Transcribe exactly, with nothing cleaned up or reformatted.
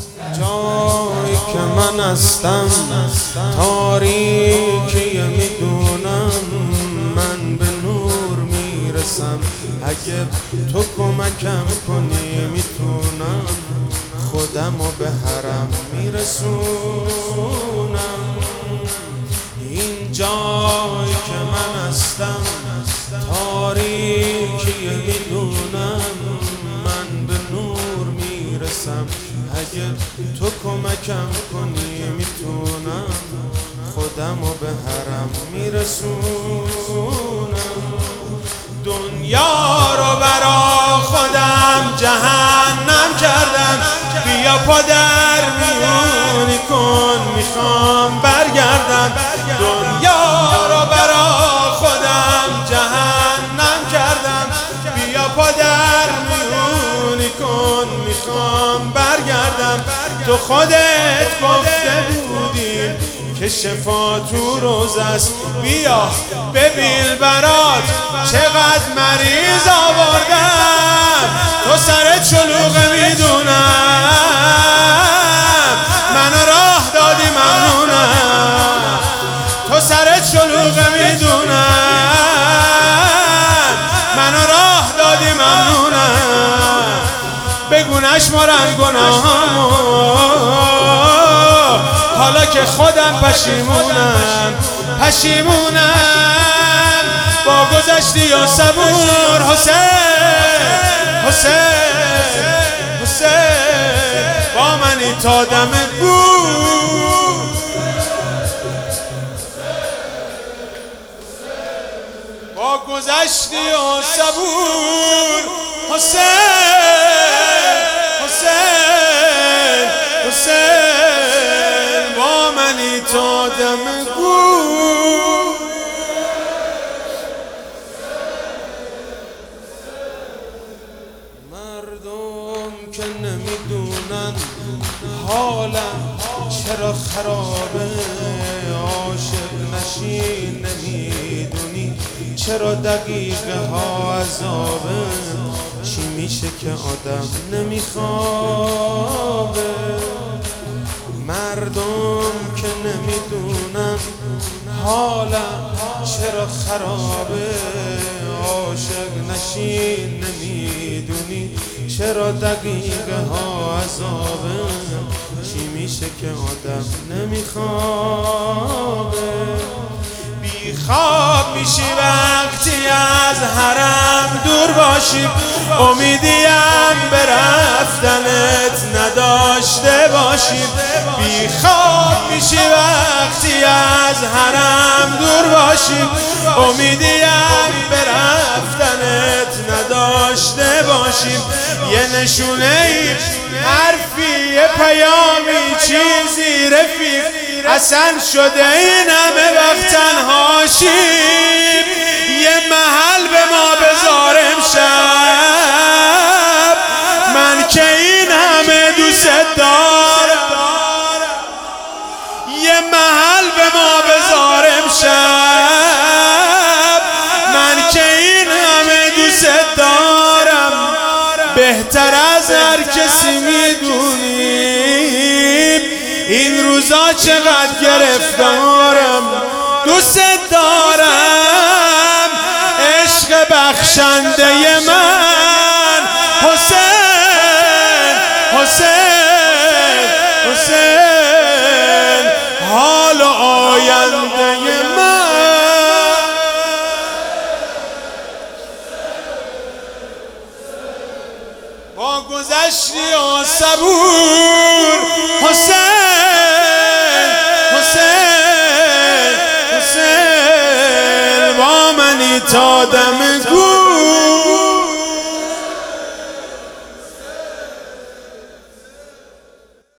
جایی که من هستم تاریکیه میدونم، من به نور میرسم. اگه تو کمکم کنی میتونم خودمو به حرم میرسونم. این جایی که من هستم تاریکیه میدونم، من به نور میرسم. اگه تو کمکم کنی میتونم خودمو به حرم میرسونم. دنیا رو برا خودم جهنم کردم، بیا پادر میونی کن میخوام برگردم. دنیا رو برا خودم جهنم کردم، بیا پادر میونی کن میخوام برگردم. تو خودت گفته بودی که شفا تو روزه است، بیا ببین برات چقدر مریض آوردم. تو سرت شلوغه میدونم، منو راه دادی ممنونم. تو سرت شلوغه میدونم، منو راه دادی ممنونم. بگو نشمارم گناهامو حالا که خودم پشیمونم، پشیمونم. با گذشتی و صبور حسین، حسین، حسین با منی تا دم بود. با گذشتی و صبور حسین، حسین، حسین با منی تا دم گور. مردم که نمیدونن حالم چرا خرابه، عاشق نشین نمیدونی چرا دقیقه ها عذابه. چی میشه که آدم نمیخوابه؟ مردم که نمیدونن حالم چرا خرابه، عاشق نشین نمیدونی چرا دقیقه ها عذابه. چی میشه که آدم نمیخوابه؟ بیخواب میشی وقتی از حرم دور باشی، امیدیم به رفتنت نداشته باشی. بیخواب میشی وقتی از حرم دور باشی، امیدیم به رفتنت نداشته باشی. یه نشونه ای حرفی یه پیامی چیزی رفیق، اصلا شده این همه وقت تنهاشیم. یه محل به ما بذار امشب، من که این همه دوست دارم. یه محل به ما بذار امشب، من که این همه دوست دارم. بهتر از هر کسی میدونیم این روزا چقدر گرفتارم. دوست دارم عشق بخشنده من، حسین، حسین، حسین حال و آینده من. با گذشتی و صبور حسین، حسین، حسین با منی تا دم